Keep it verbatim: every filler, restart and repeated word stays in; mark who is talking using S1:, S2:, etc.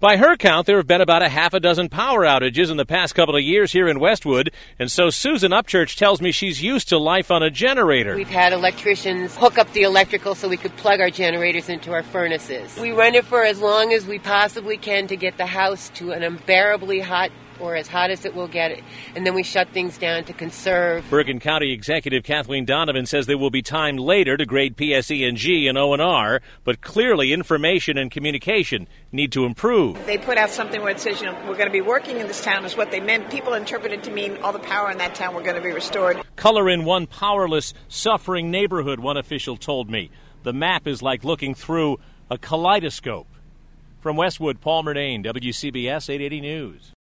S1: By her count, there have been about a half a dozen power outages in the past couple of years here in Westwood, and so Susan Upchurch tells me she's used to life on a generator.
S2: We've had electricians hook up the electrical so we could plug our generators into our furnaces. We run it for as long as we possibly can to get the house to an unbearably hot or as hot as it will get it, and then we shut things down to conserve.
S1: Bergen County Executive Kathleen Donovan says there will be time later to grade P S E and G and O and R, but clearly information and communication need to improve.
S3: They put out something where it says, you know, we're going to be working in this town is what they meant. People interpreted to mean all the power in that town were going to be restored.
S1: Color in one powerless, suffering neighborhood, one official told me. The map is like looking through a kaleidoscope. From Westwood, Paul Murnane, W C B S eight eighty News.